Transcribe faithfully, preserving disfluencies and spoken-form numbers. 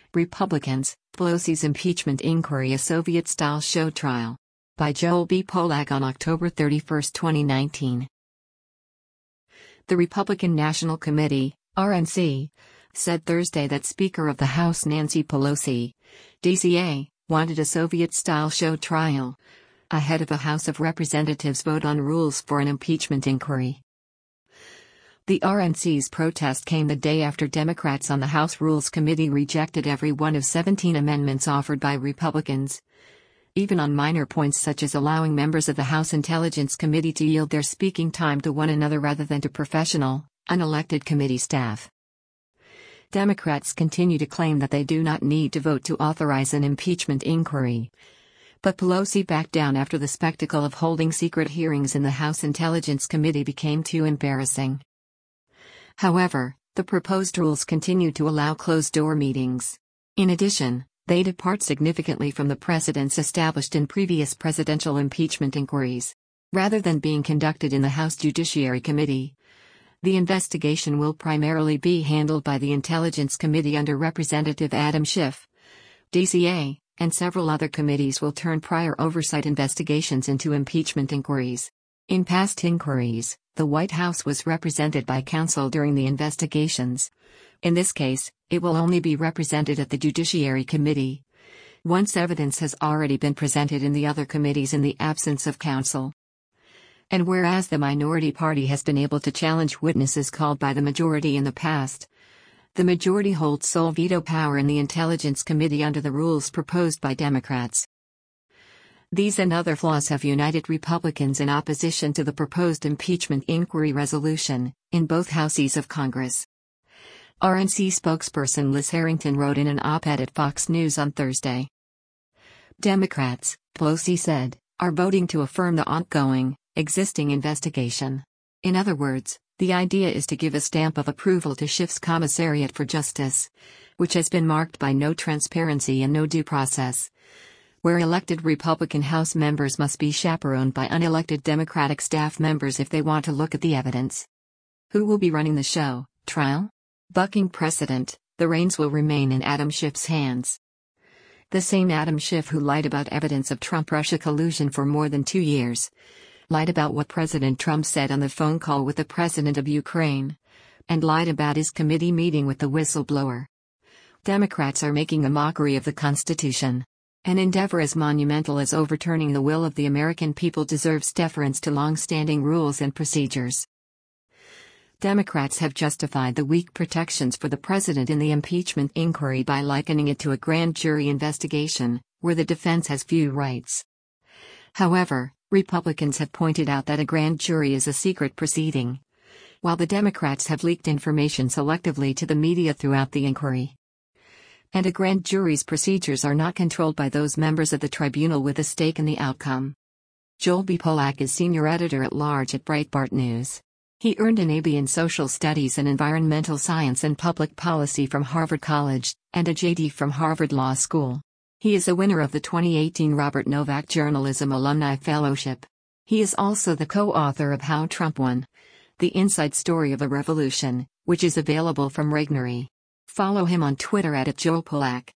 Republicans, Pelosi's Impeachment Inquiry, a Soviet-style show trial. By Joel B. Polak on October thirty-first, twenty nineteen. The Republican National Committee, R N C, said Thursday that Speaker of the House Nancy Pelosi, D C A, wanted a Soviet-style show trial ahead of a House of Representatives vote on rules for an impeachment inquiry. The R N C's protest came the day after Democrats on the House Rules Committee rejected every one of seventeen amendments offered by Republicans, even on minor points such as allowing members of the House Intelligence Committee to yield their speaking time to one another rather than to professional, unelected committee staff. Democrats continue to claim that they do not need to vote to authorize an impeachment inquiry. But Pelosi backed down after the spectacle of holding secret hearings in the House Intelligence Committee became too embarrassing. However, the proposed rules continue to allow closed-door meetings. In addition, they depart significantly from the precedents established in previous presidential impeachment inquiries. Rather than being conducted in the House Judiciary Committee, the investigation will primarily be handled by the Intelligence Committee under Representative Adam Schiff, D C A, and several other committees will turn prior oversight investigations into impeachment inquiries. In past inquiries, the White House was represented by counsel during the investigations. In this case, it will only be represented at the Judiciary Committee, once evidence has already been presented in the other committees in the absence of counsel. And whereas the minority party has been able to challenge witnesses called by the majority in the past, the majority holds sole veto power in the Intelligence Committee under the rules proposed by Democrats. These and other flaws have united Republicans in opposition to the proposed impeachment inquiry resolution, in both houses of Congress. R N C spokesperson Liz Harrington wrote in an op-ed at Fox News on Thursday. Democrats, Pelosi said, are voting to affirm the ongoing, existing investigation. In other words, the idea is to give a stamp of approval to Schiff's Commissariat for Justice, which has been marked by no transparency and no due process, where elected Republican House members must be chaperoned by unelected Democratic staff members if they want to look at the evidence. Who will be running the show, trial? Bucking precedent, the reins will remain in Adam Schiff's hands. The same Adam Schiff who lied about evidence of Trump-Russia collusion for more than two years, lied about what President Trump said on the phone call with the president of Ukraine, and lied about his committee meeting with the whistleblower. Democrats are making a mockery of the Constitution. An endeavor as monumental as overturning the will of the American people deserves deference to long-standing rules and procedures. Democrats have justified the weak protections for the president in the impeachment inquiry by likening it to a grand jury investigation, where the defense has few rights. However, Republicans have pointed out that a grand jury is a secret proceeding, while the Democrats have leaked information selectively to the media throughout the inquiry. And a grand jury's procedures are not controlled by those members of the tribunal with a stake in the outcome. Joel B. Polak is senior editor-at-large at Breitbart News. He earned an A B in Social Studies and Environmental Science and Public Policy from Harvard College, and a J D from Harvard Law School. He is a winner of the twenty eighteen Robert Novak Journalism Alumni Fellowship. He is also the co-author of How Trump Won: The Inside Story of a Revolution, which is available from Regnery. Follow him on Twitter at Joel Polak.